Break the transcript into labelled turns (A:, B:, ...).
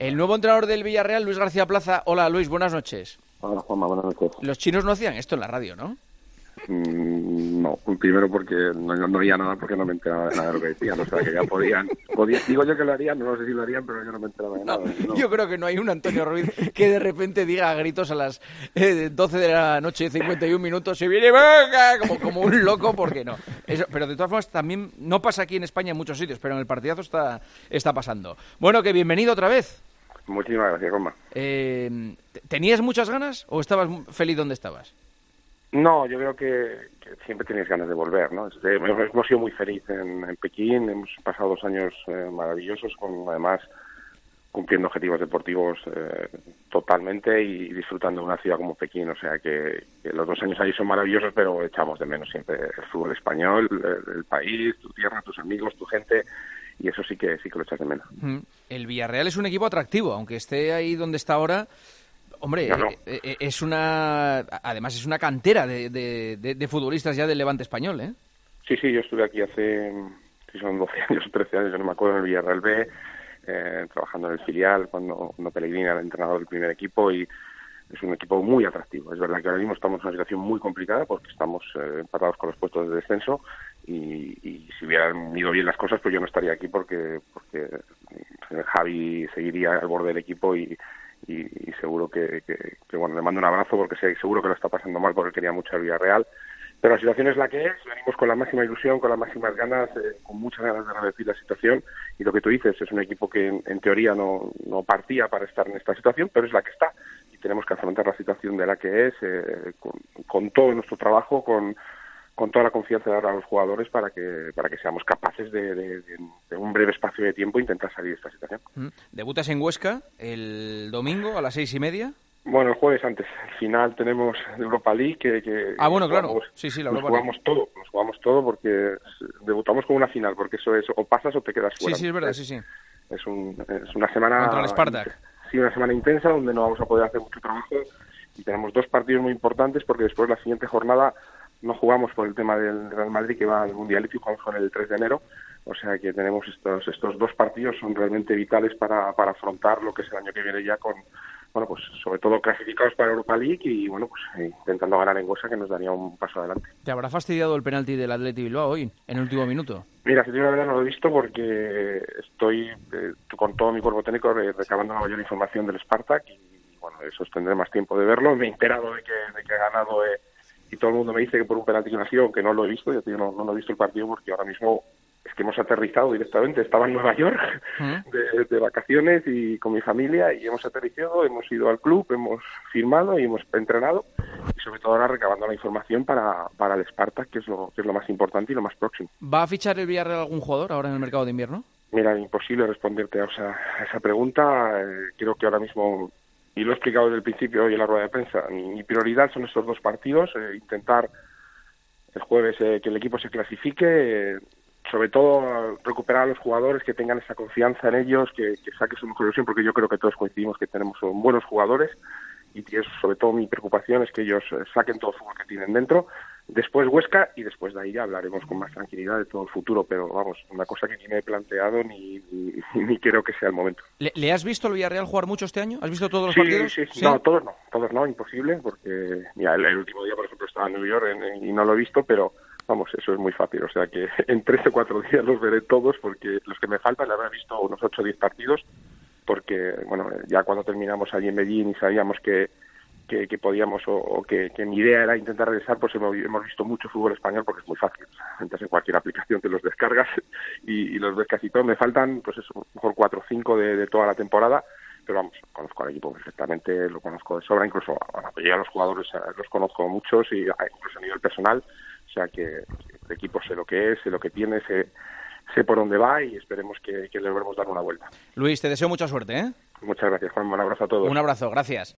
A: El nuevo entrenador del Villarreal, Luis García Plaza. Hola, Luis, buenas noches.
B: Hola, Juanma, buenas noches.
A: Los chinos no hacían esto en la radio, ¿no?
B: No, primero porque no oía nada porque no me enteraba de nada de lo que decían, o sea que ya podían, digo yo que lo harían, no sé si lo harían, pero yo no me enteraba de nada. No.
A: Yo creo que no hay un Antonio Ruiz que de repente diga a gritos a las 12 de la noche, 51 minutos, se viene venga, como un loco, porque no. Eso, pero de todas formas también no pasa aquí en España en muchos sitios, pero en el partidazo está pasando. Bueno, que bienvenido otra vez.
B: Muchísimas gracias, Juanma.
A: ¿Tenías muchas ganas o estabas feliz donde estabas?
B: No, yo creo que siempre tenéis ganas de volver, ¿no? Hemos sido muy felices en Pekín, hemos pasado 2 años maravillosos, además cumpliendo objetivos deportivos totalmente y disfrutando de una ciudad como Pekín, o sea que los 2 años ahí son maravillosos, pero echamos de menos siempre el fútbol español, el país, tu tierra, tus amigos, tu gente, y eso sí que lo echas de menos.
A: El Villarreal es un equipo atractivo, aunque esté ahí donde está ahora. Hombre, no. Además es una cantera de futbolistas ya del Levante español, ¿eh?
B: Sí, yo estuve aquí hace, si son 12 años o 13 años, yo no me acuerdo, en el Villarreal B, trabajando en el filial, cuando Pellegrini era el entrenador del primer equipo, y es un equipo muy atractivo. Es verdad que ahora mismo estamos en una situación muy complicada porque estamos empatados con los puestos de descenso y si hubieran ido bien las cosas, pues yo no estaría aquí porque Javi seguiría al borde del equipo y seguro que bueno, le mando un abrazo porque seguro que lo está pasando mal porque quería mucho el Villarreal, pero la situación es la que es, venimos con la máxima ilusión, con las máximas ganas, con muchas ganas de revertir la situación, y lo que tú dices es un equipo que en teoría no partía para estar en esta situación, pero es la que está, y tenemos que afrontar la situación de la que es, con todo nuestro trabajo, con toda la confianza de dar a los jugadores para que seamos capaces de un breve espacio de tiempo intentar salir de esta situación.
A: ¿Debutas en Huesca el domingo a las 6:30?
B: Bueno, el jueves antes. Al final tenemos Europa League que
A: bueno, claro. Sí, la Europa League.
B: Nos jugamos todo porque debutamos con una final, porque eso es o pasas o te quedas fuera.
A: Sí, es verdad, sí.
B: Es una semana...
A: Contra el Spartak.
B: Sí, una semana intensa donde no vamos a poder hacer mucho trabajo y tenemos 2 partidos muy importantes porque después la siguiente jornada no jugamos por el tema del Real Madrid que va al Mundialito y jugamos con el 3 de enero, o sea que tenemos estos 2 partidos, son realmente vitales para afrontar lo que es el año que viene ya con, bueno, pues sobre todo clasificados para Europa League y bueno, pues intentando ganar en Huesca, que nos daría un paso adelante.
A: ¿Te habrá fastidiado el penalti del Athletic Bilbao hoy, en el último minuto?
B: Mira, si te digo la verdad no lo he visto porque estoy con todo mi cuerpo técnico recabando la mayor información del Spartak y bueno, eso tendré más tiempo de verlo. Me he enterado de que ha ganado y todo el mundo me dice que por un penalti que no ha sido, aunque no lo he visto, yo no lo he visto el partido porque ahora mismo es que hemos aterrizado directamente, estaba en Nueva York de vacaciones y con mi familia y hemos aterrizado, hemos ido al club, hemos firmado y hemos entrenado y sobre todo ahora recabando la información para el Spartak, que es lo más importante y lo más próximo.
A: ¿Va a fichar el Villarreal algún jugador ahora en el mercado de invierno?
B: Mira, imposible responderte a esa pregunta, creo que ahora mismo... Y lo he explicado desde el principio hoy en la rueda de prensa. Mi prioridad son estos 2 partidos, intentar el jueves que el equipo se clasifique, sobre todo recuperar a los jugadores, que tengan esa confianza en ellos, que saquen su mejor versión, porque yo creo que todos coincidimos que tenemos buenos jugadores y sobre todo mi preocupación es que ellos saquen todo el fútbol que tienen dentro. Después Huesca y después de ahí ya hablaremos con más tranquilidad de todo el futuro, pero vamos, una cosa que ni me he planteado ni creo que sea el momento.
A: ¿Le has visto al Villarreal jugar mucho este año? ¿Has visto todos los partidos?
B: Sí. No, todos no, imposible, porque mira, el último día, por ejemplo, estaba en New York y no lo he visto, pero vamos, eso es muy fácil, o sea que en 3 o 4 días los veré todos, porque los que me faltan, le habré visto unos 8 o 10 partidos, porque bueno, ya cuando terminamos allí en Medellín y sabíamos que podíamos o que mi idea era intentar regresar, pues hemos visto mucho fútbol español porque es muy fácil. Entras en cualquier aplicación, te los descargas y los ves casi todos. Me faltan, pues eso, mejor 4 o 5 de toda la temporada, pero vamos, conozco al equipo perfectamente, lo conozco de sobra, incluso yo a los jugadores los conozco muchos y incluso a nivel personal, o sea que el equipo sé lo que es, sé lo que tiene, sé por dónde va y esperemos que le logremos dar una vuelta.
A: Luis, te deseo mucha suerte, ¿eh?
B: Muchas gracias, Juan. Un abrazo a todos.
A: Un abrazo, gracias.